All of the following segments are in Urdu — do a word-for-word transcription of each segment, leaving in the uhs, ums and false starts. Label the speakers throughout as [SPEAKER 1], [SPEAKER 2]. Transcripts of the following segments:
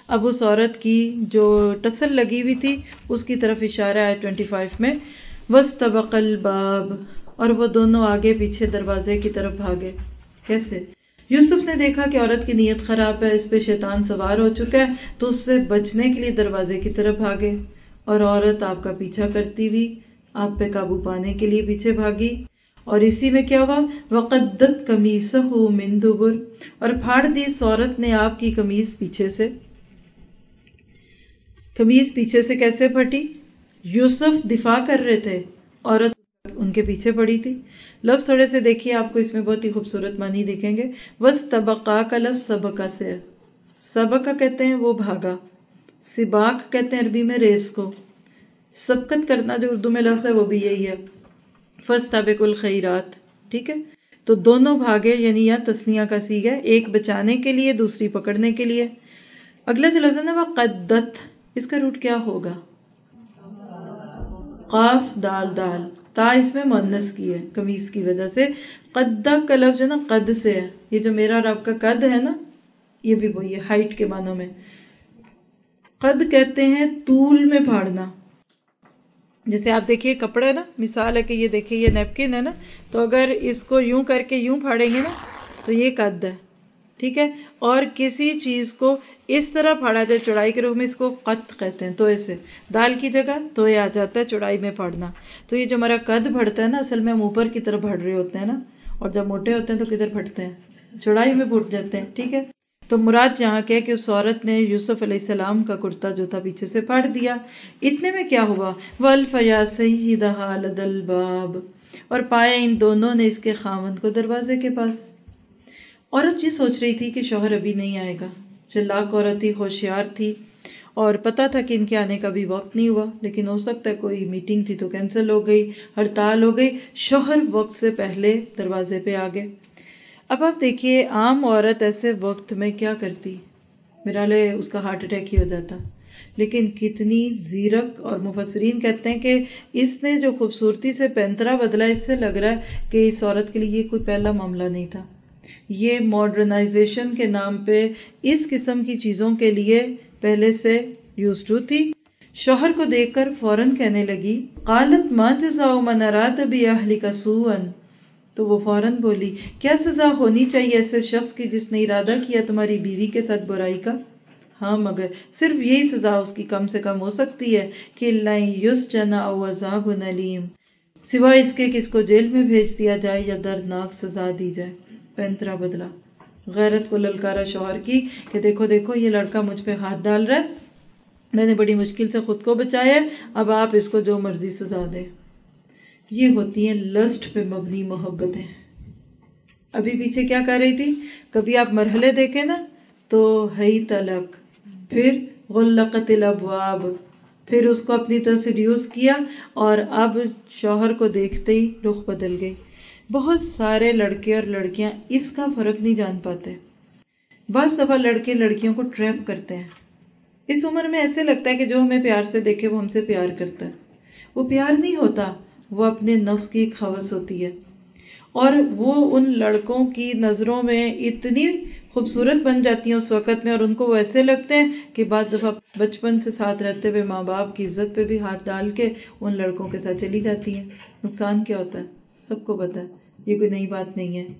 [SPEAKER 1] اب اس عورت کی جو ٹسل لگی ہوئی تھی اس کی طرف اشارہ ہے ٹوینٹی فائیو میں، وَاسْتَبَقَ الْبَابَ، اور وہ دونوں آگے پیچھے دروازے کی طرف بھاگے۔ کیسے؟ یوسف نے دیکھا کہ عورت کی نیت خراب ہے، اس پہ شیطان سوار ہو چکا ہے، تو اس سے بچنے کے لیے دروازے کی طرف بھاگے، اور عورت آپ کا پیچھا کرتی ہوئی آپ پہ قابو پانے کے لیے پیچھے بھاگی، اور اسی میں کیا ہوا؟ وَقَدَّتْ قَمِيصَهُ مِن دُبُرٍ، اور پھاڑ دی اس عورت نے آپ کی قمیض پیچھے سے۔ قمیض پیچھے سے کیسے پھٹی؟ یوسف دفاع کر رہے تھے، عورت ان کے پیچھے پڑی تھی۔ لفظ تھوڑے سے دیکھیے، آپ کو اس میں بہت ہی خوبصورت معنی دکھیں گے۔ وَاسْتَبَقَا کا لفظ سبقہ سے ہے، سبقہ کہتے ہیں وہ بھاگا، سباق کہتے ہیں عربی میں ریس کو، سبقت کرنا جو اردو میں لفظ ہے وہ بھی یہی ہے۔ فَاسْتَبِقُوا الْخَيْرَاتِ، ٹھیک ہے، تو دونوں بھاگے، یعنی یہاں تسنیہ کا صیغہ ہے، ایک بچانے کے لیے دوسری پکڑنے کے لیے۔ اگلا جو لفظ ہے نا وہ قدت، اس کا روٹ کیا ہوگا؟ قاف دال دال، تا اس میں مؤنث کی ہے قمیص کی وجہ سے۔ قدہ کا لفظ جو ہے نا قد سے ہے، یہ جو میرا اور آپ کا قد ہے نا یہ بھی وہی ہے، ہائٹ کے معنوں میں۔ قد کہتے ہیں طول میں پھاڑنا، جیسے آپ دیکھیے کپڑے نا، مثال ہے کہ یہ دیکھیے یہ نیپکن ہے نا، تو اگر اس کو یوں کر کے یوں پھاڑیں گے نا تو یہ قد ہے، ٹھیک ہے، اور کسی چیز کو اس طرح پھاڑا جائے چوڑائی کے روپ میں، اس کو قط کہتے ہیں، تو ایسے دال کی جگہ تو یہ آ جاتا ہے چوڑائی میں پھاڑنا۔ تو یہ جو ہمارا قد بڑھتا ہے نا، اصل میں ہم اوپر کی طرف بڑھ رہے ہوتے ہیں نا، اور جب موٹے ہوتے ہیں تو کدھر پھٹتے ہیں؟ چوڑائی میں پھٹ جاتے ہیں، ٹھیک ہے۔ تو مراد یہاں کہ کہ اس عورت نے یوسف علیہ السلام کا کرتا جو تھا پیچھے سے پھاڑ دیا۔ اتنے میں کیا ہوا؟ وَأَلْفَيَا سَيِّدَهَا لَدَى الْبَابِ، اور پایا ان دونوں نے اس کے خاوند کو دروازے کے پاس۔ عورت یہ سوچ رہی تھی کہ شوہر ابھی نہیں آئے گا، چلاک عورت تھی، ہوشیار تھی، اور پتہ تھا کہ ان کے آنے کا بھی وقت نہیں ہوا، لیکن ہو سکتا ہے کوئی میٹنگ تھی تو کینسل ہو گئی، ہڑتال ہو گئی، شوہر وقت سے پہلے دروازے پہ آ گئے۔ اب آپ دیکھیے عام عورت ایسے وقت میں کیا کرتی؟ میرا لے اس کا ہارٹ اٹیک ہی ہو جاتا، لیکن کتنی زیرک، اور مفسرین کہتے ہیں کہ اس نے جو خوبصورتی سے پینترا بدلا، اس سے لگ رہا ہے کہ اس عورت کے لیے یہ کوئی پہلا معاملہ نہیں تھا، یہ ماڈرنائزیشن کے نام پہ اس قسم کی چیزوں کے لیے پہلے سے یوز ٹو تھی۔ شوہر کو دیکھ کر فوراً کہنے لگی، قالت ما جزاء من اراد باہلک سوءا، تو وہ فوراً بولی کیا سزا ہونی چاہیے ایسے شخص کی جس نے ارادہ کیا تمہاری بیوی کے ساتھ برائی کا؟ ہاں مگر صرف یہی سزا اس کی کم سے کم ہو سکتی ہے کہ لن یسجن او عذاب علیم، سوائے اس کے کہ اس کو جیل میں بھیج دیا جائے یا دردناک سزا دی جائے۔ پینترا بدلا، غیرت کو للکارا شوہر کی کہ دیکھو دیکھو یہ لڑکا مجھ پہ ہاتھ ڈال رہا ہے، میں نے بڑی مشکل سے خود کو بچایا ہے، اب آپ اس کو جو مرضی سزا دے۔ یہ ہوتی ہیں لسٹ پہ مبنی محبتیں۔ ابھی پیچھے کیا کر رہی تھی؟ کبھی آپ مرحلے دیکھیں نا تو ہی طلق، پھر غلقت الابواب، پھر اس کو اپنی طرف سیڈیوس کیا، اور اب شوہر کو دیکھتے ہی رخ بدل گئی۔ بہت سارے لڑکے اور لڑکیاں اس کا فرق نہیں جان پاتے۔ بعض دفعہ لڑکے لڑکیوں کو ٹریپ کرتے ہیں، اس عمر میں ایسے لگتا ہے کہ جو ہمیں پیار سے دیکھے وہ ہم سے پیار کرتا ہے، وہ پیار نہیں ہوتا، وہ اپنے نفس کی ایک ہوس ہوتی ہے، اور وہ ان لڑکوں کی نظروں میں اتنی خوبصورت بن جاتی ہیں اس وقت میں، اور ان کو وہ ایسے لگتے ہیں کہ بعض دفعہ بچپن سے ساتھ رہتے ہوئے ماں باپ کی عزت پہ بھی ہاتھ ڈال کے ان لڑکوں کے ساتھ چلی جاتی ہیں۔ نقصان کیا ہوتا ہے سب کو پتہ ہے، یہ کوئی نئی بات نہیں ہے،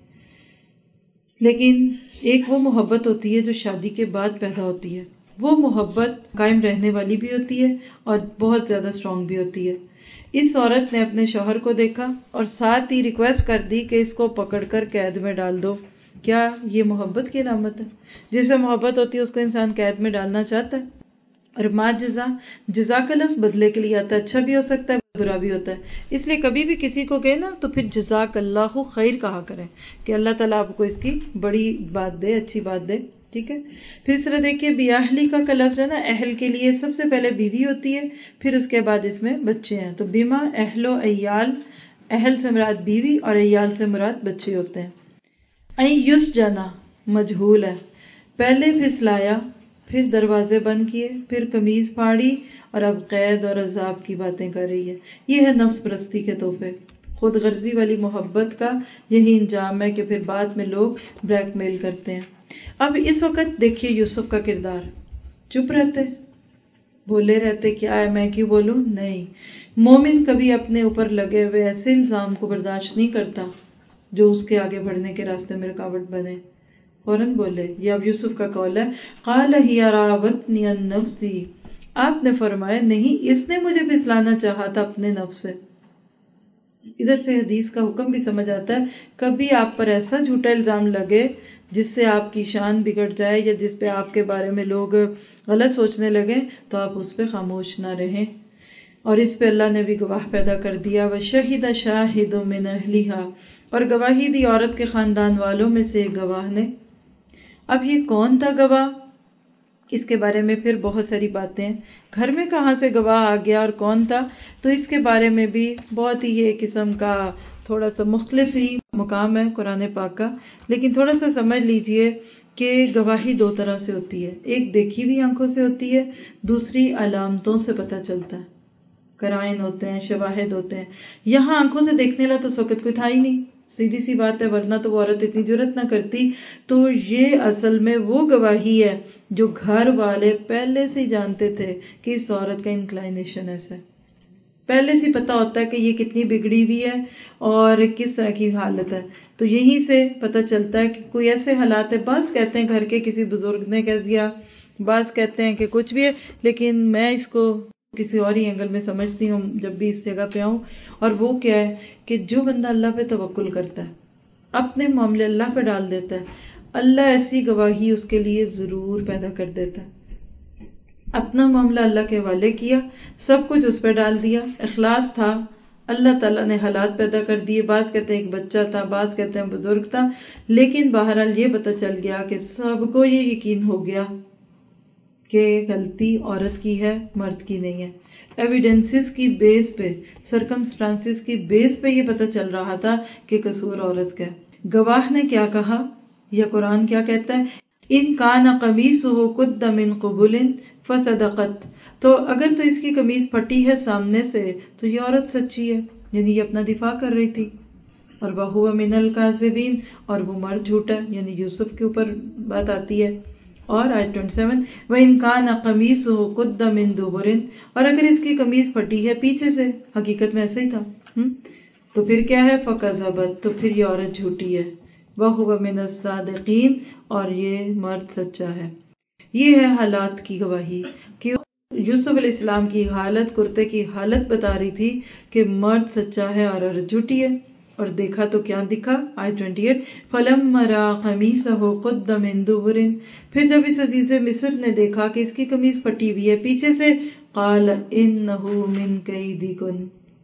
[SPEAKER 1] لیکن ایک وہ محبت ہوتی ہے جو شادی کے بعد پیدا ہوتی ہے، وہ محبت قائم رہنے والی بھی ہوتی ہے اور بہت زیادہ اسٹرانگ بھی ہوتی ہے۔ اس عورت نے اپنے شوہر کو دیکھا اور ساتھ ہی ریکویسٹ کر دی کہ اس کو پکڑ کر قید میں ڈال دو۔ کیا یہ محبت کی علامت ہے؟ جسے محبت ہوتی ہے اس کو انسان قید میں ڈالنا چاہتا ہے۔ اور ما جزا، جزا کا لفظ بدلے کے لیے آتا ہے، اچھا بھی ہو سکتا ہے برا بھی ہوتا ہے، اس لیے کبھی بھی کسی کو کہے نا تو پھر جزاک اللہ خیر کہا کریں کہ اللہ تعالیٰ آپ کو اس کی بڑی بات دے، اچھی بات دے، ٹھیک ہے۔ پھر اس طرح دیکھیے بیاہلی کا کا لفظ ہے نا، اہل کے لیے سب سے پہلے بیوی ہوتی ہے، پھر اس کے بعد اس میں بچے ہیں، تو بیما اہل و عیال، اہل سے مراد بیوی اور عیال سے مراد بچے ہوتے ہیں۔ این یس جانا مجہول ہے، پہلے پھسلایا، پھر دروازے بند کیے، پھر قمیض پھاڑی، اور اب قید اور عذاب کی باتیں کر رہی ہے۔ یہ ہے نفس پرستی کے تحفے، خود غرضی والی محبت کا یہی انجام ہے کہ پھر بعد میں لوگ بلیک میل کرتے ہیں۔ اب اس وقت دیکھیے یوسف کا کردار، چپ رہتے، بولے رہتے کیا ہے میں کیوں بولوں؟ نہیں، مومن کبھی اپنے اوپر لگے ہوئے ایسے الزام کو برداشت نہیں کرتا جو اس کے آگے بڑھنے کے راستے میں رکاوٹ بنے، فوراً بولے۔ یا یوسف کا قول ہے قال ہی راودتنی عن نفسی، آپ نے فرمایا نہیں، اس نے مجھے پھسلانا چاہا تھا اپنے نفس سے۔ ادھر سے حدیث کا حکم بھی سمجھ آتا ہے، کبھی آپ پر ایسا جھوٹا الزام لگے جس سے آپ کی شان بگڑ جائے یا جس پہ آپ کے بارے میں لوگ غلط سوچنے لگے تو آپ اس پہ خاموش نہ رہیں، اور اس پہ اللہ نے بھی گواہ پیدا کر دیا۔ وَشَهِدَ شَاهِدٌ مِّنْ أَهْلِهَا، اور گواہی دی عورت کے خاندان والوں میں سے ایک گواہ نے۔ اب یہ کون تھا گواہ؟ اس کے بارے میں پھر بہت ساری باتیں، گھر میں کہاں سے گواہ آ گیا اور کون تھا، تو اس کے بارے میں بھی بہت ہی یہ قسم کا تھوڑا سا مختلف ہی مقام ہے قرآن پاک کا، لیکن تھوڑا سا سمجھ لیجئے کہ گواہی دو طرح سے ہوتی ہے، ایک دیکھی ہوئی آنکھوں سے ہوتی ہے، دوسری علامتوں سے پتہ چلتا ہے، قرائن ہوتے ہیں، شواہد ہوتے ہیں۔ یہاں آنکھوں سے دیکھنے لا تو اس وقت کوئی تھا ہی نہیں، سیدھی سی بات ہے، ورنہ تو وہ عورت اتنی جرت نہ کرتی۔ تو یہ اصل میں وہ گواہی ہے جو گھر والے پہلے سے ہی جانتے تھے کہ اس عورت کا انکلائنیشن ایسا ہے، پہلے سے پتہ ہوتا ہے کہ یہ کتنی بگڑی ہوئی ہے اور کس طرح کی حالت ہے، تو یہیں سے پتہ چلتا ہے کہ کوئی ایسے حالات ہے، بعض کہتے ہیں گھر کے کسی بزرگ نے کہہ دیا، بعض کہتے ہیں کہ کچھ بھی ہے، لیکن میں اس کو کسی اور ہی اینگل میں سمجھتی ہوں جب بھی اس جگہ پہ آؤں، اور وہ کیا ہے کہ جو بندہ اللہ پہ توکل کرتا ہے، اپنے معاملے اللہ پہ ڈال دیتا ہے، اللہ ایسی گواہی اس کے لیے ضرور پیدا کر دیتا ہے۔ اپنا معاملہ اللہ کے حوالے کیا، سب کچھ اس پہ ڈال دیا، اخلاص تھا، اللہ تعالیٰ نے حالات پیدا کر دیے، بعض کہتے ہیں ایک بچہ تھا، بعض کہتے ہیں بزرگ تھا، لیکن بہرحال یہ پتہ چل گیا کہ سب کو یہ یقین ہو گیا کہ غلطی عورت کی ہے، مرد کی نہیں ہے۔ ایویڈنسز کی بیس پہ، سرکمسٹانسز کی بیس پہ یہ پتہ چل رہا تھا کہ قصور عورت کا ہے۔ گواہ نے کیا کہا یا قرآن کیا کہتا ہے؟ ان کان قمیصہ قد من قبل فصدقت، تو اگر تو اس کی قمیص پھٹی ہے سامنے سے تو یہ عورت سچی ہے، یعنی یہ اپنا دفاع کر رہی تھی، اور وَهُوَ مِنَ الْكَاذِبِينَ، اور وہ مرد جھوٹا ہے، یعنی یوسف کے اوپر بات آتی ہے۔ اور آیت سیون وَإِنْ كَانَ قَمِيصُهُ قُدَّ مِن دُبُرٍ، اور اگر اس کی قمیص پھٹی ہے پیچھے سے، حقیقت میں ایسا ہی تھا، تو پھر کیا ہے؟ فَكَذَبَتْ، تو پھر یہ عورت جھوٹی ہے، وَهُوَ مِنَ الصَّادِقِينَ، اور یہ مرد سچا ہے۔ یہ ہے حالات کی گواہی کہ یوسف علیہ السلام کی حالت، کرتے کی حالت بتا رہی تھی کہ مرد سچا ہے اور عورت جھوٹی ہے، اور دیکھا تو کیا دکھا؟ آیت اٹھائیس فَلَمَّا رَأَىٰ قَمِيصَهُ قُدَّ مِن دُبُرٍ، پھر جب اس عزیز مصر نے دیکھا کہ اس کی قمیص پھٹی ہوئی ہے پیچھے سے، قَالَ إِنَّهُ مِن كَيْدِكُنَّ،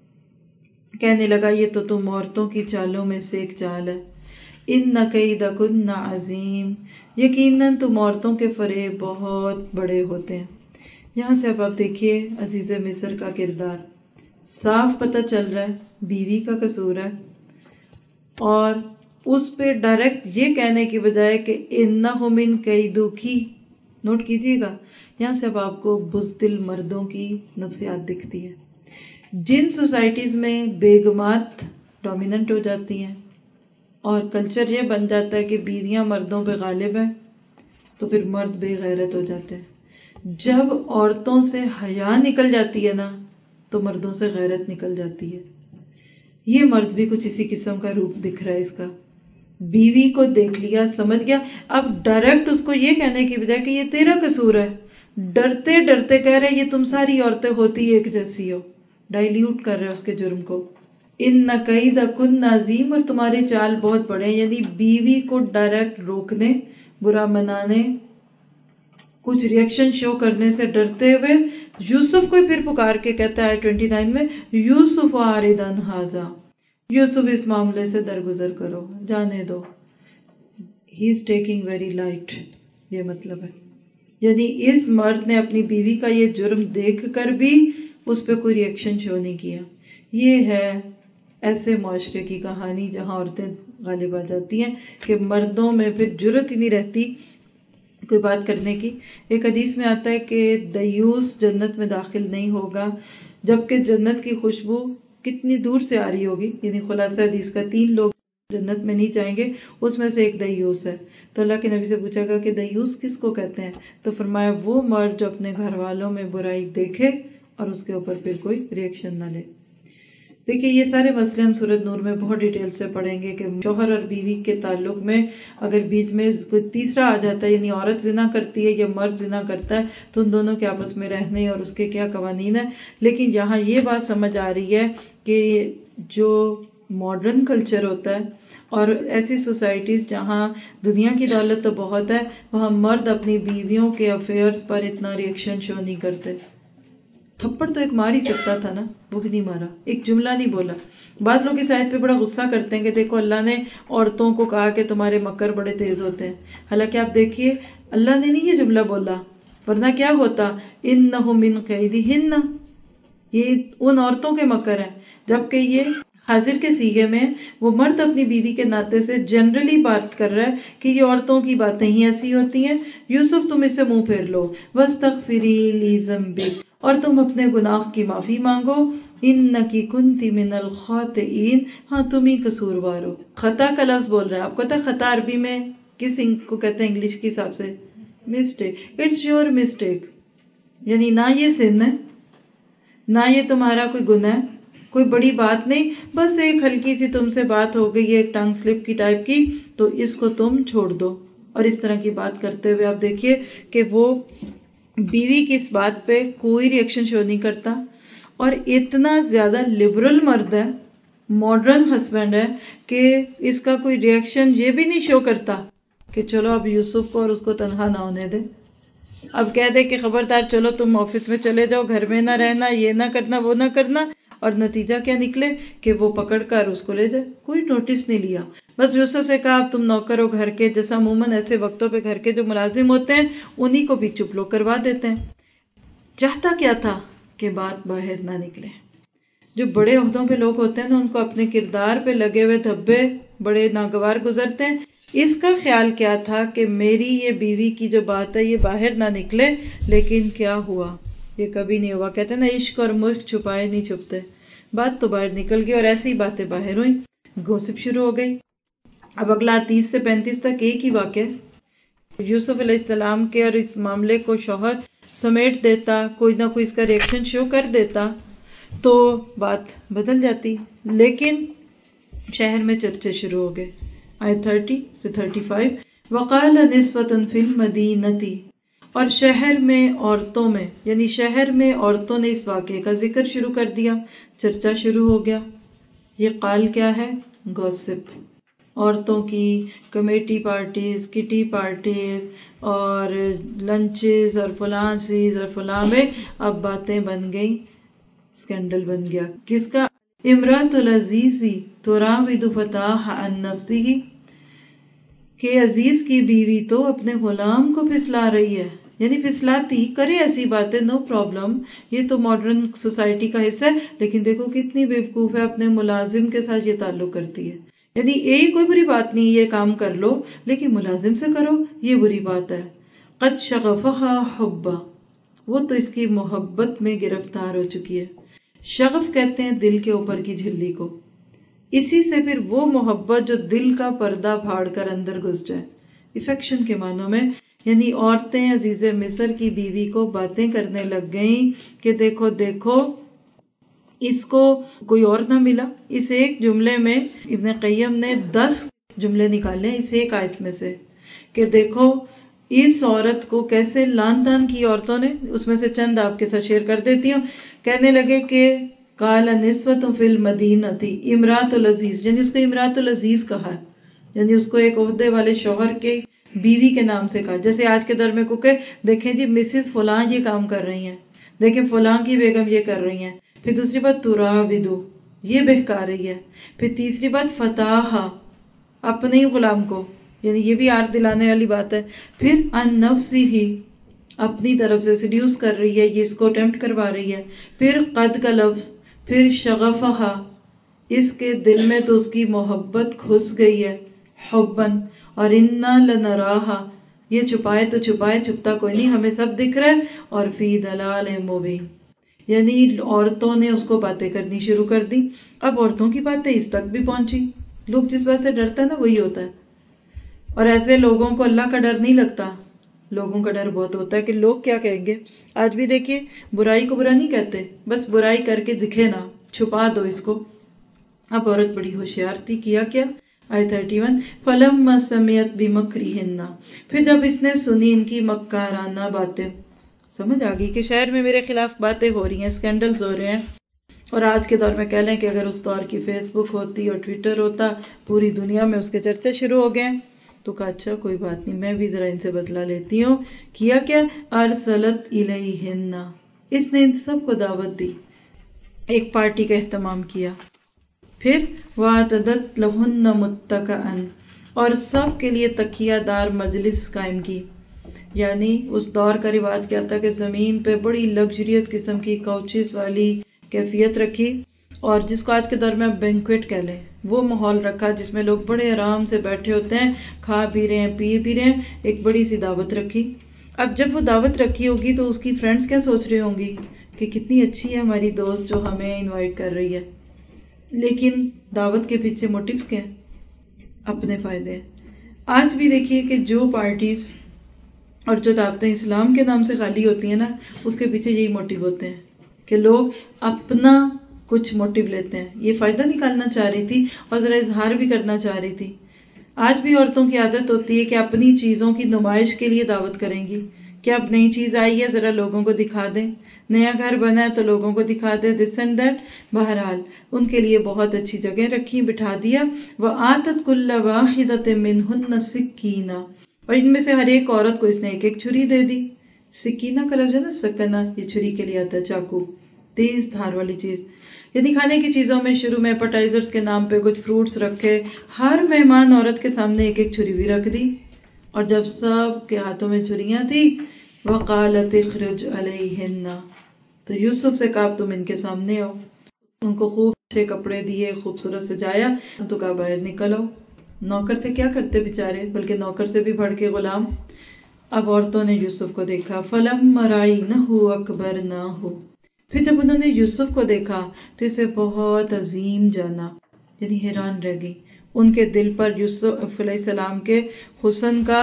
[SPEAKER 1] کہنے لگا یہ تو تم عورتوں کی چالوں میں سے ایک چال ہے، إِنَّ كَيْدَكُنَّ عَظِيمٌ، یقیناً تم عورتوں کے فریب بہت بڑے ہوتے ہیں۔ یہاں سے اب آپ دیکھیے عزیز مصر کا کردار صاف پتہ چل رہا ہے، بیوی کا قصور ہے، اور اس پہ ڈائریکٹ یہ کہنے کی بجائے کہ انہ من کیدکی، نوٹ کیجئے گا یہاں سے اب آپ کو بزدل مردوں کی نفسیات دکھتی ہے۔ جن سوسائٹیز میں بیگمات ڈومیننٹ ہو جاتی ہیں اور کلچر یہ بن جاتا ہے کہ بیویاں مردوں پہ غالب ہیں، تو پھر مرد بے غیرت ہو جاتے ہیں۔ جب عورتوں سے حیا نکل جاتی ہے نا تو مردوں سے غیرت نکل جاتی ہے۔ یہ مرد بھی کچھ اسی قسم کا روپ دکھ رہا ہے اس کا، بیوی کو دیکھ لیا، سمجھ گیا، اب ڈائریکٹ اس کو یہ کہنے کی بجائے کہ یہ تیرا قصور ہے، ڈرتے ڈرتے کہہ رہے یہ تم ساری عورتیں ہوتی ایک جیسی ہو، ڈائلیوٹ کر رہے اس کے جرم کو۔ ان کیدکن عظیم، اور تمہارے چال بہت بڑے ہیں، یعنی بیوی کو ڈائریکٹ روکنے، برا منانے، کچھ ریئیکشن شو کرنے سے ڈرتے ہوئے یوسف کو پھر پکار کے کہتا ہے ٹوئنٹی نائن میں یوسف اعرض عن ھذا، یوسف اس معاملے سے درگزر کرو، جانے دو، he is taking very light, یہ مطلب ہے، یعنی اس مرد نے اپنی بیوی کا یہ جرم دیکھ کر بھی اس پہ کوئی ریئیکشن شو نہیں کیا۔ یہ ہے ایسے معاشرے کی کہانی جہاں عورتیں غالب آ جاتی ہیں کہ مردوں میں پھر جرت ہی نہیں رہتی کوئی بات کرنے کی۔ ایک حدیث میں آتا ہے کہ دیوس جنت میں داخل نہیں ہوگا جبکہ جنت کی خوشبو کتنی دور سے آ رہی ہوگی، یعنی خلاصہ حدیث کا تین لوگ جنت میں نہیں جائیں گے، اس میں سے ایک دیوس ہے۔ تو اللہ کے نبی سے پوچھا گیا کہ دیوس کس کو کہتے ہیں؟ تو فرمایا وہ مرد جو اپنے گھر والوں میں برائی دیکھے اور اس کے اوپر پھر کوئی ریئیکشن نہ لے۔ دیکھیے یہ سارے مسئلے ہم سورۃ نور میں بہت ڈیٹیل سے پڑھیں گے کہ شوہر اور بیوی کے تعلق میں اگر بیچ میں کوئی تیسرا آ جاتا ہے، یعنی عورت زنا کرتی ہے یا مرد زنا کرتا ہے، تو ان دونوں کے آپس میں رہنے اور اس کے کیا قوانین ہیں۔ لیکن یہاں یہ بات سمجھ آ رہی ہے کہ جو ماڈرن کلچر ہوتا ہے اور ایسی سوسائٹیز جہاں دنیا کی دولت تو بہت ہے، وہاں مرد اپنی بیویوں کے افیئرز پر اتنا ریئیکشن شو نہیں کرتے۔ تھپڑ تو ایک مار ہی سکتا تھا نا، وہ بھی نہیں مارا، ایک جملہ نہیں بولا۔ بعض لوگ اس آیت پہ بڑا غصہ کرتے ہیں کہ دیکھو اللہ نے عورتوں کو کہا کہ تمہارے مکر بڑے تیز ہوتے ہیں، حالانکہ آپ دیکھیے اللہ نے نہیں یہ جملہ بولا، ورنہ کیا ہوتا، انہ من قیدہن، یہ ان عورتوں کے مکر ہیں، جبکہ یہ حاضر کے سیغے میں وہ مرد اپنی بیوی کے ناطے سے جنرلی بات کر رہا ہے کہ یہ عورتوں کی باتیں ہی ایسی ہوتی ہیں، یوسف تم اسے منہ پھیر لو، واستغفری لذنبک، اور تم اپنے گناہ کی معافی مانگو، انکی کنتی من الخاطئین، ہاں تم ہی قصوروار ہو۔ خطا کا لفظ بول رہا ہے، آپ کو پتہ ہے خطا عربی میں کس کو کہتے ہیں انگلش کے حساب سے؟ مسٹیک، اٹس یور مسٹیک، یعنی نہ یہ سن ہے نہ یہ تمہارا کوئی گناہ ہے، کوئی بڑی بات نہیں، بس ایک ہلکی سی تم سے بات ہو گئی، ایک ٹنگ سلپ کی ٹائپ کی، تو اس کو تم چھوڑ دو۔ اور اس طرح کی بات کرتے ہوئے آپ دیکھیے کہ وہ بیوی کی اس بات پہ کوئی ریئیکشن شو نہیں کرتا، اور اتنا زیادہ لبرل مرد ہے، ماڈرن ہسبینڈ ہے کہ اس کا کوئی ریئیکشن یہ بھی نہیں شو کرتا کہ چلو اب یوسف کو اور اس کو تنہا نہ ہونے دے، اب کہہ دے کہ خبردار چلو تم آفس میں چلے جاؤ، گھر میں نہ رہنا، یہ نہ کرنا وہ نہ کرنا، اور نتیجہ کیا نکلے کہ وہ پکڑ کر اس کو لے جائے، کوئی نوٹس نہیں لیا۔ بس یوسف سے کہا اب تم نوکر ہو گھر کے، جیسا عموماً ایسے وقتوں پہ گھر کے جو ملازم ہوتے ہیں انہی کو بھی چپ لوگ کروا دیتے ہیں۔ چاہتا کیا تھا کہ بات باہر نہ نکلے۔ جو بڑے عہدوں پہ لوگ ہوتے ہیں نا، ان کو اپنے کردار پہ لگے ہوئے دھبے بڑے ناگوار گزرتے ہیں۔ اس کا خیال کیا تھا کہ میری یہ بیوی کی جو بات ہے یہ باہر نہ نکلے، لیکن کیا ہوا؟ یہ کبھی نہیں ہوا۔ کہتے ہیں نا عشق اور مشق چھپائے نہیں چھپتے، بات تو باہر نکل گئی، اور ایسی باتیں باہر ہوئیں، گوسپ شروع ہو گئی۔ اب اگلا تیس سے پینتیس تک ایک ہی واقعہ، یوسف علیہ السلام کے اور اس معاملے کو شوہر سمیٹ دیتا، کوئی نہ کوئی اس کا ریئیکشن شو کر دیتا تو بات بدل جاتی، لیکن شہر میں چرچے شروع ہو گئے۔ آیت تھرٹی سے تھرٹی فائیو، وقال نسوة فی المدینۃ، اور شہر میں عورتوں میں، یعنی شہر میں عورتوں نے اس واقعے کا ذکر شروع کر دیا، چرچا شروع ہو گیا۔ یہ قال کیا ہے؟ گوسپ، عورتوں کی کمیٹی پارٹیز، کٹی پارٹیز اور لنچز اور فلاں چیز اور فلاں میں اب باتیں بن گئیں، اسکینڈل بن گیا۔ کس کا؟ امرأۃ العزیز تراود فتاح عن نفسہ، کہ عزیز کی بیوی تو اپنے غلام کو پھسلا رہی ہے، یعنی پھسلاتی کرے ایسی باتیں، نو پرابلم، یہ تو ماڈرن سوسائٹی کا حصہ ہے، لیکن دیکھو کتنی بیوقوف ہے، اپنے ملازم کے ساتھ یہ تعلق کرتی ہے، یعنی یہی کوئی بری بات نہیں، یہ کام کر لو، لیکن ملازم سے کرو یہ بری بات ہے۔ قد شغفہا حبا، وہ تو اس کی محبت میں گرفتار ہو چکی ہے۔ شغف کہتے ہیں دل کے اوپر کی جھلی کو، اسی سے پھر وہ محبت جو دل کا پردہ پھاڑ کر اندر گھس جائے، افیکشن کے معنوں میں، یعنی عورتیں عزیز مصر کی بیوی کو باتیں کرنے لگ گئیں کہ دیکھو دیکھو اس کو کوئی اور نہ ملا۔ اس ایک جملے میں ابن قیم نے دس جملے نکالے اس ایک آیت میں سے کہ دیکھو اس عورت کو کیسے لان تان کی عورتوں نے۔ اس میں سے چند آپ کے ساتھ شیئر کر دیتی ہوں۔ کہنے لگے کہ قال نسوة فی المدینۃ امرأۃ العزیز، یعنی اس کو امرأۃ العزیز کہا ہے، یعنی اس کو ایک عہدے والے شوہر کے بیوی کے نام سے کہا، جیسے آج کے دور میں کو کہ دیکھیں جی مسز فلاں یہ کام کر رہی ہیں، دیکھیں فلاں کی بیگم یہ کر رہی ہیں۔ پھر دوسری بات تراودو، یہ بہکا رہی ہے۔ پھر تیسری بات فتاحا، اپنے ہی غلام کو، یعنی یہ بھی آر دلانے والی بات ہے۔ پھر ان نفسی ہی، اپنی طرف سے سیڈیوس کر رہی ہے، یہ اس کو اٹیمپٹ کروا رہی ہے۔ پھر قد کا لفظ، پھر شغفہا، اس کے دل میں تو اس کی محبت گھس گئی ہے، حبن، اور انا لنراہا، یہ چھپائے تو چھپائے، چھپتا کوئی نہیں، ہمیں سب دکھ رہا ہے، اور فی دلال مبین، یعنی عورتوں نے اس کو باتیں کرنی شروع کر دی۔ اب عورتوں کی باتیں اس تک بھی پہنچی لوگ جس بات سے ڈرتا ہے نا وہی ہوتا ہے. اور ایسے لوگوں کو اللہ کا ڈر نہیں لگتا. لوگوں کا ڈر بہت ہوتا ہے کہ لوگ کیا کہیں گے. آج بھی دیکھیے برائی کو برا نہیں کہتے, بس برائی کر کے دکھے نا, چھپا دو اس کو. اب عورت بڑی ہوشیار تھی, کیا کیا آیت تھرٹی ون فَلَمَّا سَمِعَتْ بِمَكْرِهِنَّ, پھر جب اس نے سنی ان کی مکارانہ باتیں, سمجھ آ گئی کہ شہر میں میرے خلاف باتیں ہو رہی ہیں, اسکینڈلز ہو رہے ہیں. اور آج کے دور میں کہہ لیں کہ اگر اس دور کی فیس بک ہوتی اور ٹویٹر ہوتا, پوری دنیا میں اس کے چرچے شروع ہو گئے. تو کہا اچھا کوئی بات نہیں, میں بھی ذرا ان سے بدلہ لیتی ہوں. کیا کیا ارسلت الیہن, اس نے ان سب کو دعوت دی, ایک پارٹی کا اہتمام کیا. پھر وَاعْتَدَتْ لَهُنَّ مُتَّكَأً, اور سب کے لیے تکیہ دار مجلس قائم کی. یعنی اس دور کا رواج کیا تھا کہ زمین پہ بڑی لگژریس قسم کی کوچز والی کیفیت رکھی, اور جس کو آج کے دور میں بینکویٹ کہہ لیں, وہ ماحول رکھا جس میں لوگ بڑے آرام سے بیٹھے ہوتے ہیں, کھا بھی رہے ہیں, پی بھی رہے ہیں. ایک بڑی سی دعوت رکھی. اب جب وہ دعوت رکھی ہوگی تو اس کی فرینڈز کیا سوچ رہی ہوں گی کہ کتنی اچھی ہے ہماری دوست جو ہمیں انوائٹ کر رہی ہے. لیکن دعوت کے پیچھے موٹیوز کیا ہیں؟ اپنے فائدے ہیں. آج بھی دیکھیے کہ جو پارٹیز اور جو دعوتیں اسلام کے نام سے خالی ہوتی ہیں نا, اس کے پیچھے یہی موٹیو ہوتے ہیں کہ لوگ اپنا کچھ موٹیو لیتے ہیں. یہ فائدہ نکالنا چاہ رہی تھی اور ذرا اظہار بھی کرنا چاہ رہی تھی. آج بھی عورتوں کی عادت ہوتی ہے کہ اپنی چیزوں کی نمائش کے لیے دعوت کریں گی, کہ اب نئی چیز آئی ہے ذرا لوگوں کو دکھا دیں, نیا گھر بنا ہے تو لوگوں کو دکھا دیں, دس اینڈ دیٹ. بہرحال ان کے لیے بہت اچھی جگہ رکھی, بٹھا دیا. وَآتَتْ كُلَّ وَاحِدَةٍ مِّنْهُنَّ سِكِّينًا, اور ان میں سے ہر ایک عورت کو اس نے ایک ایک چھری دے دی. سکینہ کا لفظ ہے نا, سکنہ, یہ چھری کے لیے آتا ہے, چاقو, تیز دھار والی چیز. یعنی کھانے کی چیزوں میں شروع میں اپیٹائزرز کے نام پہ کچھ فروٹس رکھے, ہر مہمان عورت کے سامنے ایک ایک چھری بھی رکھ دی. اور جب سب کے ہاتھوں میں چھریاں تھی, وَقَالَتِ اخْرُجْ عَلَيْهِنَّ, تو یوسف سے کہا تم ان کے سامنے آؤ. ان کو خوب اچھے کپڑے دیے, خوبصورت سجایا, تو کہا باہر نکل آؤ. نوکر تھے, کیا کرتے بیچارے, بلکہ نوکر سے بھی بڑھ کے غلام. اب عورتوں نے یوسف کو دیکھا, فَلَمَّ رَأَيْنَهُ أَكْبَرْنَاهُ, پھر جب انہوں نے یوسف کو دیکھا تو اسے بہت عظیم جانا, یعنی حیران رہ گئی. ان کے دل پر یوسف علیہ السلام کے حسن کا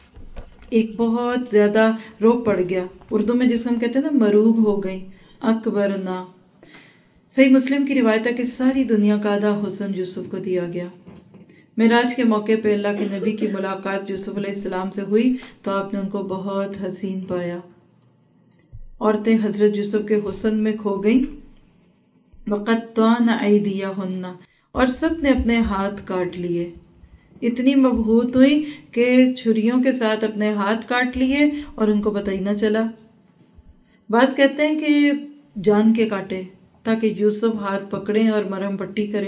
[SPEAKER 1] ایک بہت زیادہ روب پڑ گیا. اردو میں جس کو ہم کہتے ہیں نا, مروب ہو گئی. اکبرنا, صحیح مسلم کی روایت ہے کہ ساری دنیا کا آدھا حسن یوسف کو دیا گیا. معراج کے موقع پہ اللہ کے نبی کی ملاقات یوسف علیہ السلام سے ہوئی تو آپ نے ان کو بہت حسین پایا. عورتیں حضرت یوسف کے حسن میں کھو گئیں. وَقَطَّعْنَ أَيْدِيَهُنَّ, اور سب نے اپنے ہاتھ کاٹ لیے. اتنی مبہوت ہوئی کہ چھریوں کے ساتھ اپنے ہاتھ کاٹ لیے اور ان کو پتہ ہی نہ چلا. بعض کہتے ہیں کہ جان کے کاٹے تاکہ یوسف ہاتھ پکڑیں اور مرہم پٹی کریں.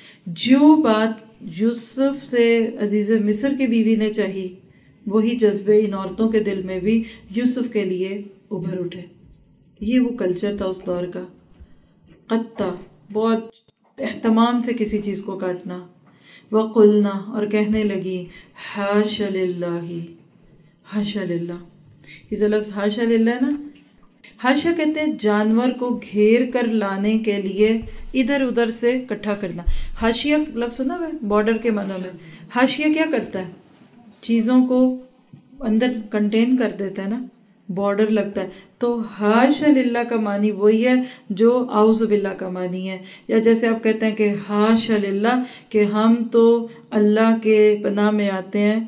[SPEAKER 1] جو بات یوسف سے عزیز مصر کی بیوی نے چاہی, وہی جذبے ان عورتوں کے دل میں بھی یوسف کے لیے ابھر اٹھے. یہ وہ کلچر تھا اس دور کا, قطع, بہت اہتمام سے کسی چیز کو کاٹنا. وَقُلْنَا, اور کہنے لگی, حاشا للہ, حاشا للہ. یہ جو لفظ حاشا للہ ہے نا, حاشا کہتے ہیں جانور کو گھیر کر لانے کے لیے ادھر ادھر سے اکٹھا کرنا. حاشیہ لفظ سنا ہے بارڈر کے معنوں میں. حاشیہ کیا کرتا ہے, چیزوں کو اندر کنٹین کر دیتا ہے نا, بارڈر لگتا ہے. تو حاشا للہ کا معنی وہی ہے جو اعوذ باللہ کا معنی ہے. یا جیسے آپ کہتے ہیں کہ حاشا للہ, کہ ہم تو اللہ کے پناہ میں آتے ہیں.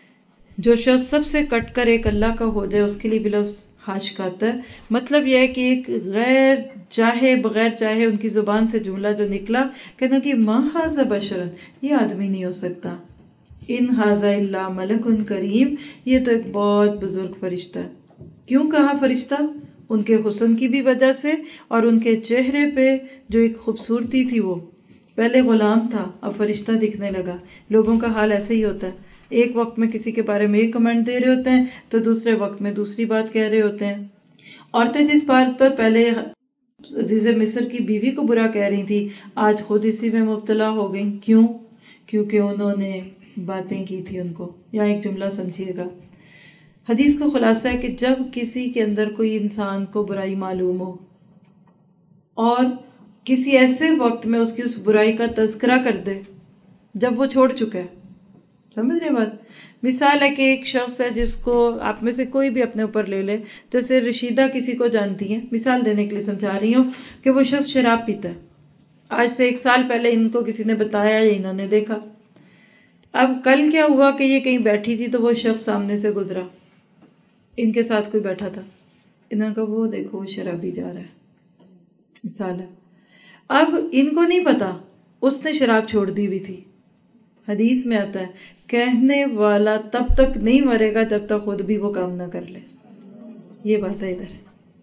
[SPEAKER 1] جو شخص سب سے کٹ کر ایک اللہ کا ہو جائے, اس کے لیے بھی لفظ حاش کا آتا ہے. مطلب یہ ہے کہ ایک غیر چاہے بغیر چاہے ان کی زبان سے جملہ جو نکلا, کہتے ہیں کہ ما ھذا بشرا, یہ آدمی نہیں ہو سکتا. ان ھذا الا ملک کریم, یہ تو ایک بہت بزرگ فرشتہ ہے. کیوں کہا فرشتہ؟ ان کے حسن کی بھی وجہ سے, اور ان کے چہرے پہ جو ایک خوبصورتی تھی. وہ پہلے غلام تھا, اب فرشتہ دکھنے لگا. لوگوں کا حال ایسے ہی ہوتا ہے, ایک وقت میں کسی کے بارے میں ایک کمنٹ دے رہے ہوتے ہیں تو دوسرے وقت میں دوسری بات کہہ رہے ہوتے ہیں. عورتیں جس بات پر پہلے عزیز مصر کی بیوی کو برا کہہ رہی تھی, آج خود اسی میں مبتلا ہو گئیں. کیوں؟ کیونکہ انہوں نے باتیں کی تھی ان کو. یہاں ایک جملہ سمجھیے گا. حدیث کا خلاصہ ہے کہ جب کسی کے اندر کوئی انسان کو برائی معلوم ہو اور کسی ایسے وقت میں اس کی اس برائی کا تذکرہ کر دے جب وہ چھوڑ چکا ہے. سمجھ رہے بات؟ مثال ہے کہ ایک شخص ہے جس کو آپ میں سے کوئی بھی اپنے اوپر لے لے، جیسے رشیدہ کسی کو جانتی ہیں، مثال دینے کے لیے سمجھا رہی ہوں کہ وہ شخص شراب پیتا ہے. آج سے ایک سال پہلے ان کو کسی نے بتایا یا انہوں نے دیکھا. اب کل کیا ہوا کہ یہ کہیں بیٹھی تھی تو وہ شخص سامنے سے گزرا، ان کے ساتھ کوئی بیٹھا تھا، انہوں نے کہا وہ دیکھو وہ شرابی جا رہا ہے. مثال ہے. اب ان کو نہیں پتا اس نے شراب چھوڑ دی ہوئی تھی. حدیث میں آتا ہے کہنے والا تب تک نہیں مرے گا جب تک خود بھی وہ کام نہ کر لے. یہ بات ہے ادھر.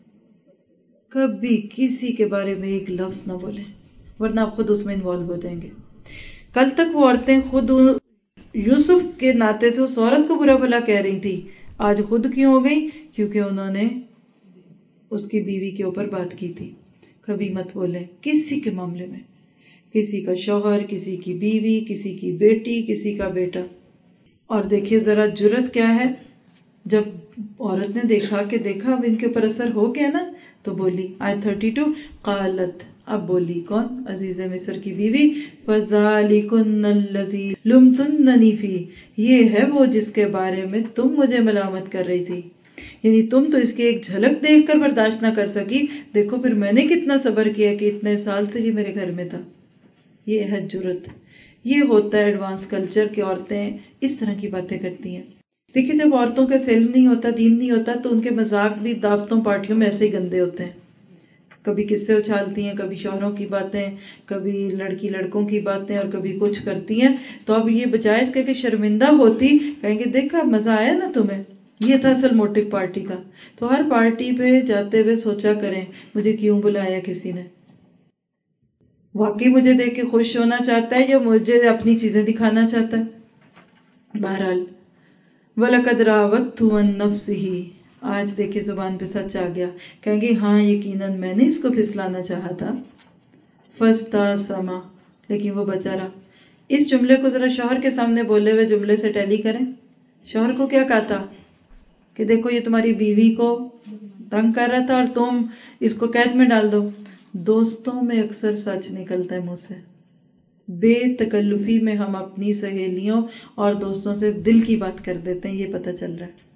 [SPEAKER 1] کبھی کسی کے بارے میں ایک لفظ نہ بولیں ورنہ آپ خود اس میں انوالو ہو جائیں گے. کل تک وہ عورتیں خود یوسف کے ناطے سے اس عورت کو برا بھلا کہہ رہی تھی، آج خود کیوں ہو گئی؟ کیونکہ انہوں نے اس کی بیوی کے اوپر بات کی تھی. کبھی مت بولیں کسی کے معاملے میں، کسی کا شوہر، کسی کی بیوی، کسی کی بیٹی، کسی کا بیٹا. اور دیکھیے ذرا جرت کیا ہے، جب عورت نے دیکھا کہ دیکھا اب ان کے اوپر اثر ہو گیا نا تو بولی. آیت تھرٹی ٹو قالت، اب بولی کون؟ عزیز مصر کی بیوی. فَذَلِكُنَّ الَّذِي لُمْتُنَّنِي فِيهِ، یہ ہے وہ جس کے بارے میں تم مجھے ملامت کر رہی تھی. یعنی تم تو اس کی ایک جھلک دیکھ کر برداشت نہ کر سکی، دیکھو پھر میں نے کتنا صبر کیا کہ اتنے سال سے یہ میرے گھر میں تھا. یہ ہے جرت. یہ ہوتا ہے ایڈوانس کلچر کہ عورتیں اس طرح کی باتیں کرتی ہیں. دیکھیں جب عورتوں کا علم نہیں ہوتا، دین نہیں ہوتا، تو ان کے مذاق بھی دعوتوں پارٹیوں میں ایسے ہی گندے ہوتے ہیں. کبھی قصے اچھالتی ہیں، کبھی شوہروں کی باتیں، کبھی لڑکی لڑکوں کی باتیں، اور کبھی کچھ کرتی ہیں. تو اب یہ بجائے اس کے کہ شرمندہ ہوتی، کہیں گے دیکھا مزہ آیا نا تمہیں. یہ تھا اصل موٹیو پارٹی کا. تو ہر پارٹی پہ جاتے ہوئے سوچا کریں مجھے کیوں بلایا کسی نے، واقعی مجھے دیکھ کے خوش ہونا چاہتا ہے یا مجھے اپنی چیزیں دکھانا چاہتا ہے. بہرحال وَلَقَدْ رَاوَدتُّهُ عَن نَفْسِهِ، آج دیکھیں زبان پہ سچ آ گیا، کہیں گے ہاں یقیناً میں نے اس کو پھسلانا چاہا تھا. فَاسْتَعْصَمَ، لیکن وہ بچا رہا. اس جملے کو ذرا شوہر کے سامنے بولے ہوئے جملے سے ٹیلی کریں. شوہر کو کیا کہا تھا کہ دیکھو یہ تمہاری بیوی کو تنگ کر رہا تھا اور تم اس کو قید میں ڈال دو. دوستوں میں اکثر سچ نکلتا ہے منہ سے. بے تکلفی میں ہم اپنی سہیلیوں اور دوستوں سے دل کی بات کر دیتے ہیں، یہ پتہ چل رہا ہے.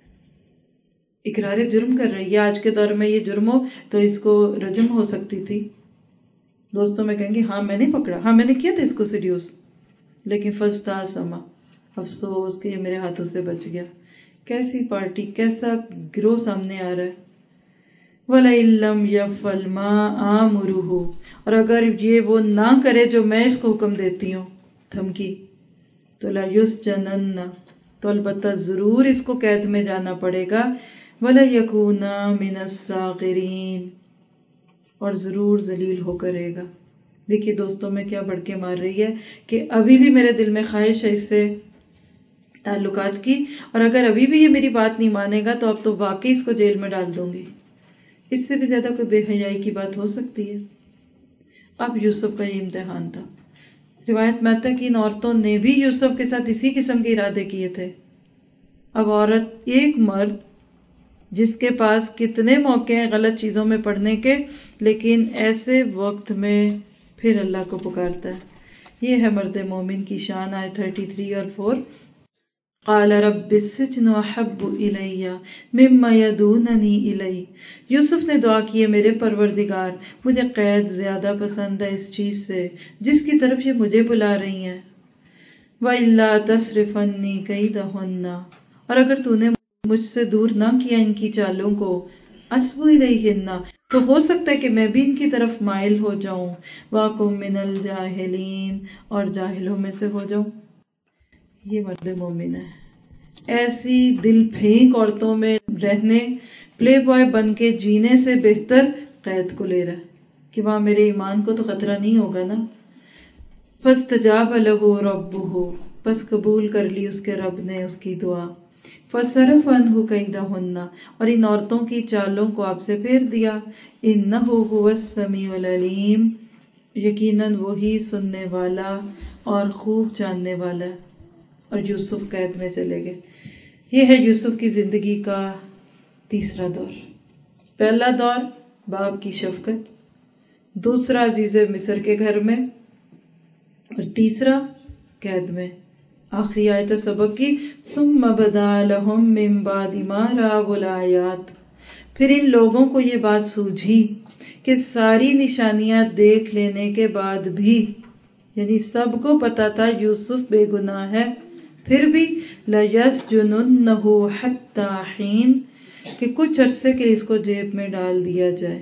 [SPEAKER 1] اقرار جرم کر رہی ہے. آج کے دور میں یہ جرم ہو تو اس کو رجم ہو سکتی تھی. دوستوں میں کہیں گے ہاں میں نے پکڑا، ہاں میں نے کیا تھا اس کو سیڈیوس، لیکن فَاسْتَعْصَمَ، افسوس کہ یہ میرے ہاتھوں سے بچ گیا. کیسی پارٹی، کیسا گروہ سامنے آ رہا ہے. وَلَئِن لَّمْ يَفْعَلْ مَا آمُرُهُ، اور اگر یہ وہ نہ کرے جو میں اس کو حکم دیتی ہوں، دھمکی، تو لَيُسْجَنَنَّ، تو البتہ ضرور اس کو قید میں جانا پڑے گا. وَلَيَكُونَ مِنَ الصَّاغِرِينَ، اور ضرور ذلیل ہو کر رہے گا. دیکھیے دوستوں میں کیا بڑھ کے مار رہی ہے کہ ابھی بھی میرے دل میں خواہش ہے اس سے تعلقات کی، اور اگر ابھی بھی یہ میری بات نہیں مانے گا تو اب تو واقعی اس کو جیل میں ڈال دوں گی. اس سے بھی زیادہ کوئی بے حیائی کی بات ہو سکتی ہے. اب یوسف کا یہ امتحان تھا. روایت میں آتا ہے کہ ان عورتوں نے بھی یوسف کے ساتھ اسی قسم کے ارادے کیے تھے. اب عورت، ایک مرد جس کے پاس کتنے موقع ہیں غلط چیزوں میں پڑنے کے، لیکن ایسے وقت میں پھر اللہ کو پکارتا ہے. یہ ہے مرد مومن کی شان. آئے تھرٹی تھری اور فور. قال رب السجن احب الی مما یدوننی الی، یوسف نے دعا کی ہے میرے پروردگار مجھے قید زیادہ پسند ہے اس چیز سے جس کی طرف یہ مجھے بلا رہی ہیں. وَإِلَّا تَصْرِفْ عَنِّي كَيْدَهُنَّ، اور اگر تو نے مجھ سے دور نہ کیا ان کی چالوں کو، أَصْبُ إِلَيْهِنَّ، تو ہو سکتا ہے کہ میں بھی ان کی طرف مائل ہو جاؤں. وَأَكُن مِّنَ الْجَاهِلِينَ، اور جاہلوں میں سے ہو جاؤں. یہ مرد مومن ہے. ایسی دل پھینک عورتوں میں رہنے، پلے بوائے بن کے جینے سے بہتر قید کو لے رہا ہے کہ وہاں میرے ایمان کو تو خطرہ نہیں ہوگا نا. فَاسْتَجَابَ لَهُ رَبُّهُ، پس قبول کر لی اس کے رب نے اس کی دعا. فَصَرَفَ عَنْهُ كَيْدَهُنَّ، اور ان عورتوں کی چالوں کو آپ سے پھیر دیا. إِنَّهُ هُوَ السَّمِيعُ الْعَلِيمُ، یقیناً وہی سننے والا اور خوب جاننے والا ہے. اور یوسف قید میں چلے گئے. یہ ہے یوسف کی زندگی کا تیسرا دور. پہلا دور باپ کی شفقت، دوسرا عزیز مصر کے گھر میں، اور تیسرا قید میں. آخری آیت سبق کی ثم بدا لہم من بعد ما رأوا الآیات. پھر ان لوگوں کو یہ بات سوجھی کہ ساری نشانیاں دیکھ لینے کے بعد بھی، یعنی سب کو پتا تھا یوسف بے گناہ ہے، پھر بھی لَيَسْجُنُنَّهُ حَتَّى حِينٍ کہ کچھ عرصے کے اس کو جیب میں ڈال دیا جائے.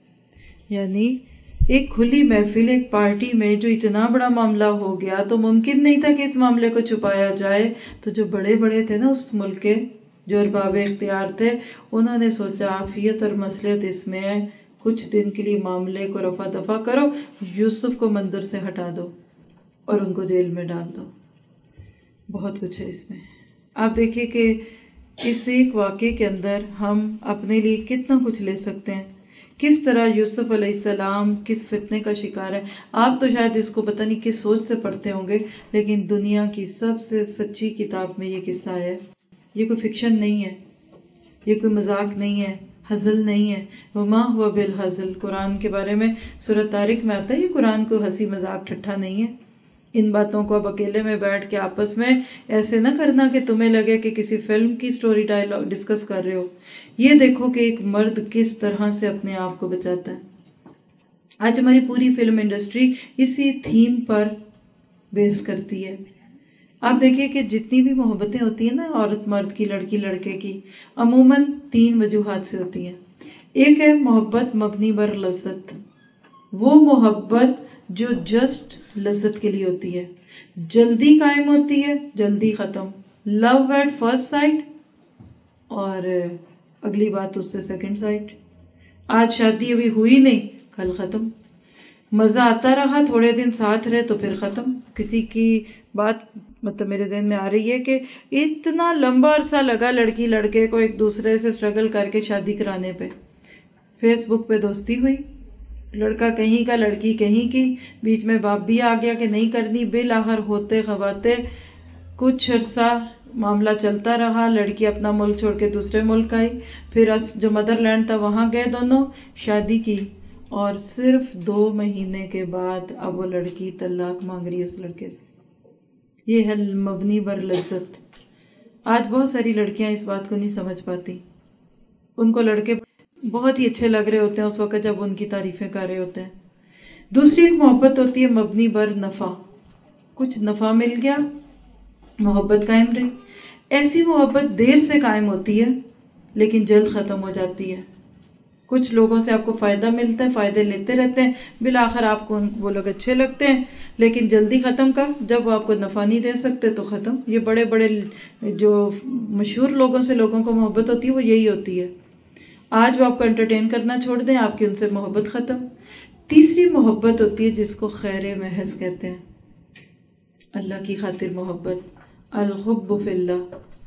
[SPEAKER 1] یعنی ایک کھلی محفل، ایک پارٹی میں جو اتنا بڑا معاملہ ہو گیا تو ممکن نہیں تھا کہ اس معاملے کو چھپایا جائے. تو جو بڑے بڑے تھے نا اس ملک کے، جو ارباب اختیار تھے، انہوں نے سوچا عافیت اور مصلحت اس میں ہے، کچھ دن کے لیے معاملے کو رفع دفع کرو، یوسف کو منظر سے ہٹا دو اور ان کو جیل میں ڈال دو. بہت کچھ ہے اس میں. آپ دیکھیں کہ اس ایک واقعے کے اندر ہم اپنے لیے کتنا کچھ لے سکتے ہیں. کس طرح یوسف علیہ السلام کس فتنے کا شکار ہے. آپ تو شاید اس کو پتہ نہیں کس سوچ سے پڑھتے ہوں گے، لیکن دنیا کی سب سے سچی کتاب میں یہ قصہ ہے. یہ کوئی فکشن نہیں ہے، یہ کوئی مذاق نہیں ہے، ہزل نہیں ہے. وما ہوا بالہزل، قرآن کے بارے میں سورۃ طارق میں آتا ہے. یہ قرآن کو ہنسی مذاق ٹھٹھا نہیں ہے. ان باتوں کو اب اکیلے میں بیٹھ کے آپس میں ایسے نہ کرنا کہ تمہیں لگے کہ کسی فلم کی سٹوری ڈائلاگ ڈسکس کر رہے ہو. یہ دیکھو کہ ایک مرد کس طرح سے اپنے آپ کو بچاتا ہے. آج ہماری پوری فلم انڈسٹری اسی تھیم پر بیسڈ کرتی ہے. آپ دیکھیے کہ جتنی بھی محبتیں ہوتی ہیں نا عورت مرد کی، لڑکی لڑکے کی، عموماً تین وجوہات سے ہوتی ہیں. ایک ہے محبت مبنی بر لذت، وہ محبت جو جسٹ لذت کے لیے ہوتی ہے، جلدی قائم ہوتی ہے جلدی ختم. لو ایٹ فرسٹ سائٹ، اور اگلی بات اس سے سیکنڈ سائٹ. آج شادی ابھی ہوئی نہیں، کل ختم. مزہ آتا رہا تھوڑے دن ساتھ رہے تو پھر ختم. کسی کی بات مطلب میرے ذہن میں آ رہی ہے کہ اتنا لمبا عرصہ لگا لڑکی لڑکے کو ایک دوسرے سے اسٹرگل کر کے شادی کرانے پہ. فیس بک پہ دوستی ہوئی، لڑکا کہیں کا لڑکی کہیں کی، بیچ میں باپ بھی آ گیا کہ نہیں کرنی. بالآخر ہوتے خواتے کچھ عرصہ معاملہ چلتا رہا. لڑکی اپنا ملک چھوڑ کے دوسرے ملک آئی، پھر جو مدر لینڈ تھا وہاں گئے دونوں، شادی کی، اور صرف دو مہینے کے بعد اب وہ لڑکی طلاق مانگ رہی ہے اس لڑکے سے. یہ ہے مبنی بر لذت. آج بہت ساری لڑکیاں اس بات کو نہیں سمجھ پاتی. ان کو لڑکے بہت ہی اچھے لگ رہے ہوتے ہیں اس وقت جب ان کی تعریفیں کر رہے ہوتے ہیں. دوسری ایک محبت ہوتی ہے مبنی بر نفع. کچھ نفع مل گیا، محبت قائم رہی. ایسی محبت دیر سے قائم ہوتی ہے لیکن جلد ختم ہو جاتی ہے. کچھ لوگوں سے آپ کو فائدہ ملتا ہے، فائدے لیتے رہتے ہیں، بالآخر آپ کو وہ لوگ اچھے لگتے ہیں، لیکن جلدی ختم کر جب وہ آپ کو نفع نہیں دے سکتے تو ختم. یہ بڑے بڑے جو مشہور لوگوں سے لوگوں کو محبت ہوتی ہے وہ یہی ہوتی ہے. آج وہ آپ کو انٹرٹین کرنا چھوڑ دیں، آپ کی ان سے محبت ختم. تیسری محبت ہوتی ہے جس کو خیر محض کہتے ہیں، اللہ کی خاطر محبت، الحب فی اللہ،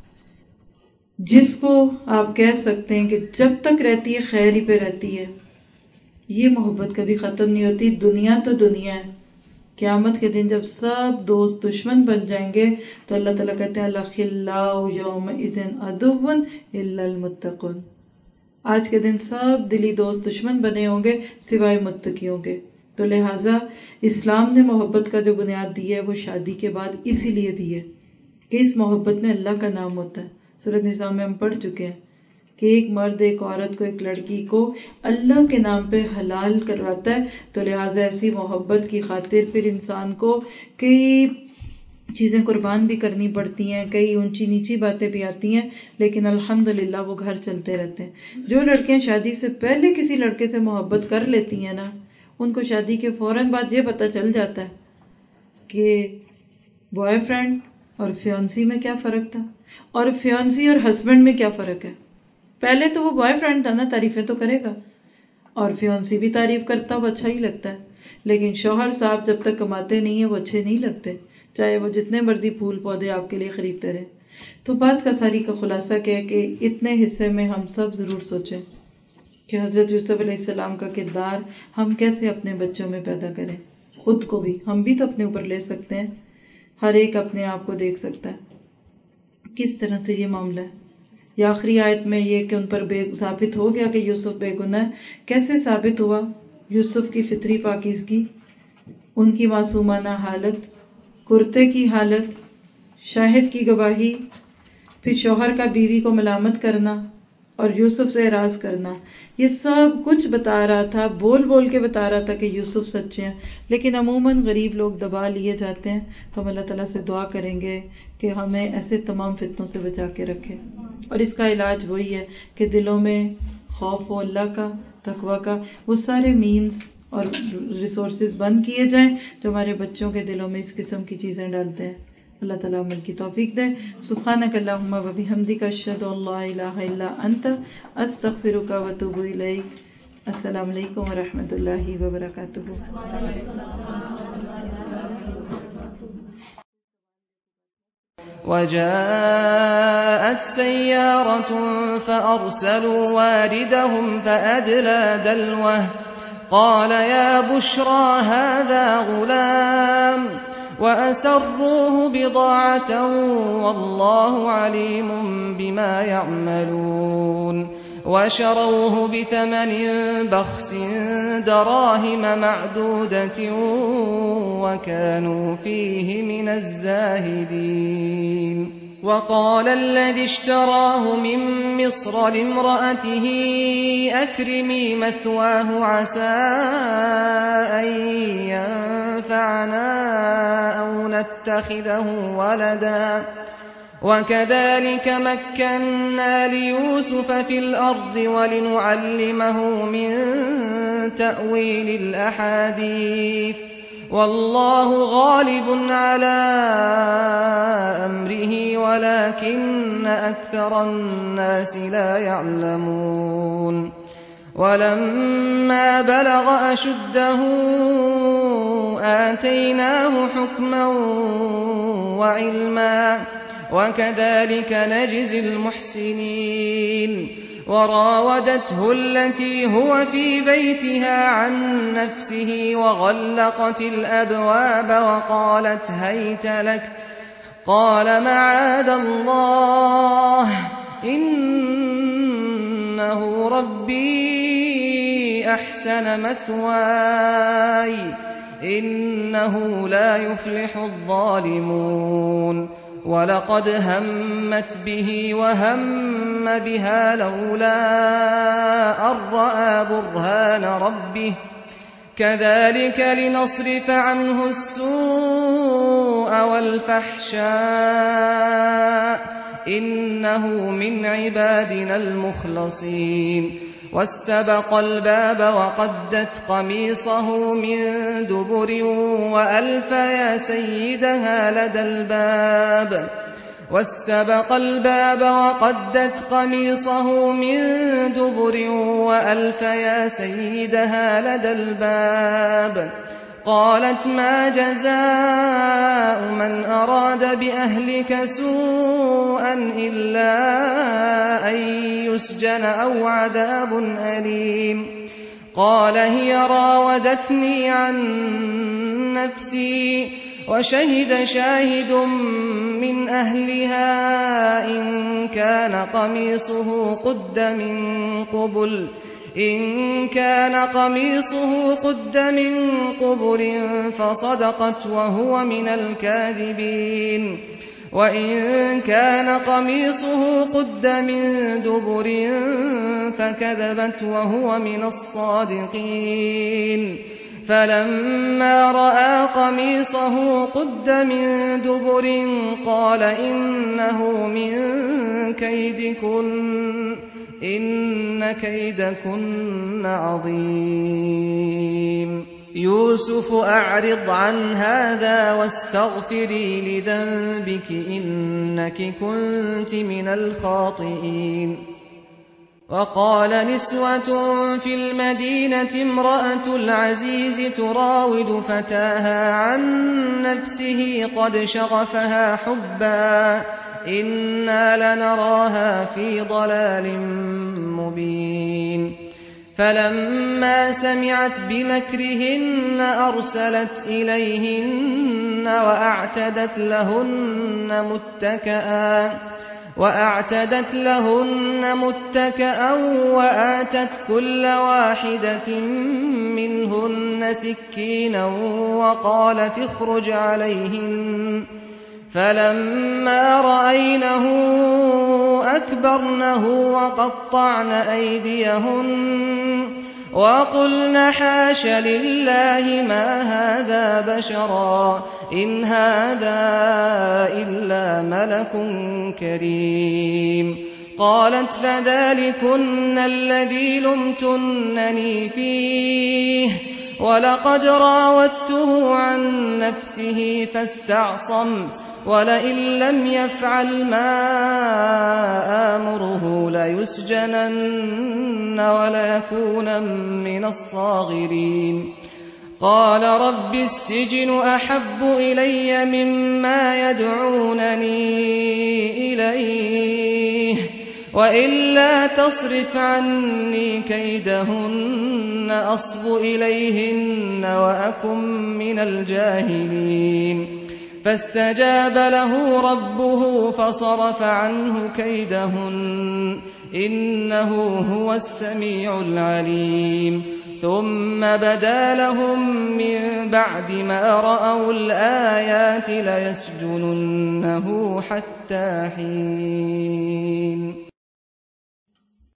[SPEAKER 1] جس کو آپ کہہ سکتے ہیں کہ جب تک رہتی ہے خیر ہی پہ رہتی ہے. یہ محبت کبھی ختم نہیں ہوتی. دنیا تو دنیا ہے، قیامت کے دن جب سب دوست دشمن بن جائیں گے تو اللہ تعالیٰ کہتے ہیں الاخلاء یومئذ عدو الا المتقون. آج کے دن سب دلی دوست دشمن بنے ہوں گے سوائے متقیوں کے. تو لہٰذا اسلام نے محبت کا جو بنیاد دی ہے وہ شادی کے بعد اسی لیے دی ہے کہ اس محبت میں اللہ کا نام ہوتا ہے. سورۃ نساء میں ہم پڑھ چکے ہیں کہ ایک مرد ایک عورت کو، ایک لڑکی کو اللہ کے نام پہ حلال کرواتا ہے. تو لہٰذا ایسی محبت کی خاطر پھر انسان کو کئی چیزیں قربان بھی کرنی پڑتی ہیں، کئی اونچی نیچی باتیں بھی آتی ہیں، لیکن الحمدللہ وہ گھر چلتے رہتے ہیں. جو لڑکیاں شادی سے پہلے کسی لڑکے سے محبت کر لیتی ہیں نا، ان کو شادی کے فوراً بعد یہ پتہ چل جاتا ہے کہ بوائے فرینڈ اور فیونسی میں کیا فرق تھا، اور فیونسی اور ہسبینڈ میں کیا فرق ہے. پہلے تو وہ بوائے فرینڈ تھا نا، تعریفیں تو کرے گا، اور فیونسی بھی تعریف کرتا وہ اچھا ہی لگتا ہے، لیکن شوہر صاحب جب تک کماتے نہیں ہیں وہ اچھے نہیں لگتے، چاہے وہ جتنے مرضی پھول پودے آپ کے لیے خریدتے رہے. تو بات کا ساری کا خلاصہ کیا ہے کہ اتنے حصے میں ہم سب ضرور سوچیں کہ حضرت یوسف علیہ السلام کا کردار ہم کیسے اپنے بچوں میں پیدا کریں. خود کو بھی، ہم بھی تو اپنے اوپر لے سکتے ہیں. ہر ایک اپنے آپ کو دیکھ سکتا ہے کس طرح سے یہ معاملہ ہے. یا آخری آیت میں یہ کہ ان پر بے ثابت ہو گیا کہ یوسف بے گناہ ہے. کیسے ثابت ہوا؟ یوسف کی فطری پاکیزگی، ان کی معصومانہ حالت، कुर्ते की हालत, शाहिद की गवाही, फिर शौहर का बीवी को मलामत करना और यूसुफ से एराज करना, ये सब कुछ बता रहा था, बोल बोल के बता रहा था कि यूसुफ सच्चे हैं। लेकिन अमूमन गरीब लोग दबा लिए जाते हैं, तो हम अल्लाह ताला से दुआ करेंगे कि हमें ऐसे तमाम फितनों से बचा के रखे। और इसका इलाज वही है कि दिलों में खौफ हो अल्लाह का, तकवा का, वो सारे मीन्स और रिसोर्सेज बंद किए जाएं जो हमारे बच्चों के दिलों में इस किस्म की चीज़ें डालते हैं। अल्लाह ताला अमल की तौफीक दे। सुब्हानक अल्लाहुम्मा व बिहम्दिका अशहदु अल्ला इलाहा इल्ला अंत अस्तगफिरुका व अतूबु इलैक। अस्सलामु अलैकुम व रहमतुल्लाहि व बरकातुहू।
[SPEAKER 2] وجاءت سيارة فأرسلوا واردهم فأدلى دلوه قال يا بشرى هذا غلام وأسروه بضاعة والله عليم بما يعملون وشروه بثمن بخس دراهم معدودة وكانوا فيه من الزاهدين. وقال الذي اشتراه من مصر لامرأته أكرمي مثواه عسى أن ينفعنا أو نتخذه ولدا وكذلك مكنا ليوسف في الأرض ولنعلمه من تأويل الأحاديث والله غالب على أمره ولكن أكثر الناس لا يعلمون. ولما بلغ أشده آتيناه حكما وعلما وكذلك نجزي المحسنين. وراودته التي هو في بيتها عن نفسه وغلقت الأبواب وقالت هيت لك قال معاذ الله إنه ربي أحسن مثواي إنه لا يفلح الظالمون. ولقد همت به وهم بها لولا أن رأى برهان ربه كذلك لنصرف عنه السوء والفحشاء إنه من عبادنا المخلصين. واستبق الباب وقدت قميصه من دبر وألف يا سيدها لدى الباب واستبق الباب وقدت قميصه من دبر وألف يا سيدها لدى الباب قالت ما جزاء من أراد بأهلك سوءا إلا أن يسجن أو عذاب أليم. قال هي راودتني عن نفسي وشهد شاهد من أهلها إن كان قميصه قد من قبل إن كان قميصه قد من قبل فصدقت وهو من الكاذبين وإن كان قميصه قد من دبر فكذبت وهو من الصادقين. فلما رأى قميصه قد من دبر قال إنه من كيدكن إن كيدكن عظيم. يوسف أعرض عن هذا واستغفري لذنبك إنك كنت من الخاطئين. وقال نسوة في المدينة امرأة العزيز تراود فتاها عن نفسه قد شغفها حبا إنا لنراها في ضلال مبين. فلما سمعت بمكرهن أرسلت إليهن وأعتدت لهن متكئا وأعتدت لهن متكأ وآتت كل واحدة منهن سكينا وقالت اخرج عليهن فلما رأينه أكبرنه وقطعن أيديهن وقلن حاش لله ما هذا بشرا إن هذا إلا ملك كريم. قالت فذلكن الذي لمتنني فيه ولقد راودته عن نفسه فاستعصم ولئن لم يفعل ما آمره ليسجنن وليكون من الصاغرين. قال رب السجن أحب إلي مما يدعونني إليه وإلا تصرف عني كيدهن أصب إليهن وأكن من الجاهلين. فاستجاب له ربه فصرف عنه كيدهن إنه هو السميع العليم. ثم بدا لهم من بعد ما رأوا الآيات ليسجننه حتى حين.